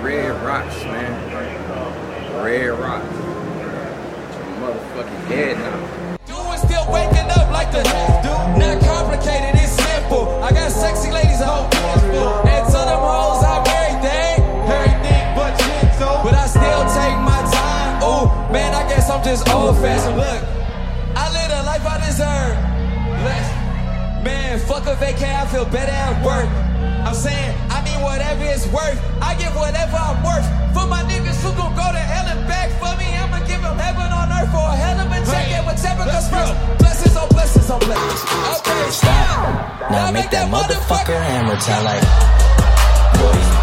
red rocks, man. Red rocks. Motherfucking dead now. Doing still waking up like the dude. Not complicated, it's simple. I got sexy ladies, a whole handful. And to them hoes, I'm everything but gentle. But I still take my time. Ooh, man, I guess I'm just old-fashioned. Look, I live the life I deserve. Man, fuck a vacay, I feel better at work. I'm saying, I mean whatever it's worth. I give whatever I'm worth. For my niggas who gon' go to hell and back for me, I'ma give them heaven on earth for a hell of a check and whatever comes first. Blessings on blessings on blessings. Okay, stop. Now make that motherfucker hammer time like, boy,